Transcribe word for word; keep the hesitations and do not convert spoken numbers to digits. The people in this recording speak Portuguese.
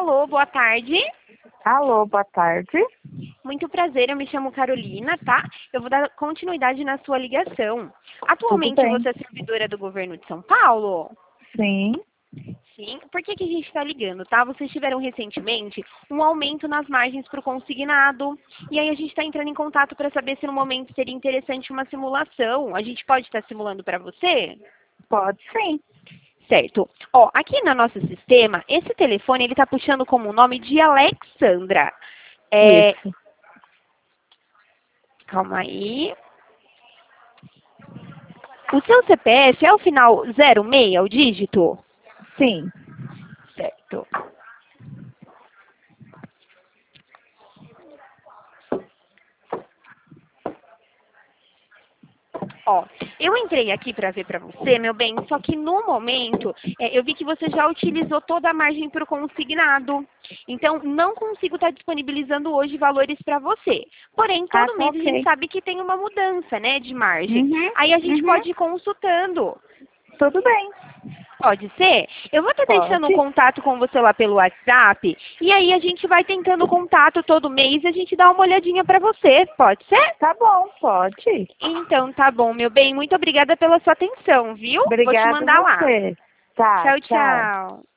Alô, boa tarde. Alô, boa tarde. Muito prazer, eu me chamo Carolina, tá? Eu vou dar continuidade na sua ligação. Tudo Atualmente bem? você é servidora do governo de São Paulo? Sim. Sim. Por que que a gente está ligando, tá? Vocês tiveram recentemente um aumento nas margens para o consignado. E aí a gente está entrando em contato para saber se no momento seria interessante uma simulação. A gente pode estar simulando para você? Pode sim. Certo. Ó, aqui no nosso sistema, esse telefone ele está puxando como nome de Alexandra. É, Isso. calma aí. O seu C P F é o final zero seis, o dígito? Sim. Certo. Ó, eu entrei aqui para ver para você, meu bem, só que no momento é, eu vi que você já utilizou toda a margem para o consignado. Então, não consigo estar disponibilizando hoje valores para você. Porém, Ah, todo tá mês a gente ok. sabe que tem uma mudança, né, de margem. Uhum. Aí a gente Uhum. pode ir consultando. Tudo bem. Pode ser? Eu vou estar deixando um Pode. contato com você lá pelo WhatsApp. E aí a gente vai tentando contato todo mês e a gente dá uma olhadinha para você. Pode ser? Tá bom, pode. Então, tá bom, meu bem. Muito obrigada pela sua atenção, viu? Vou te Obrigada a mandar lá. você. Tá, Tchau, tchau. tchau.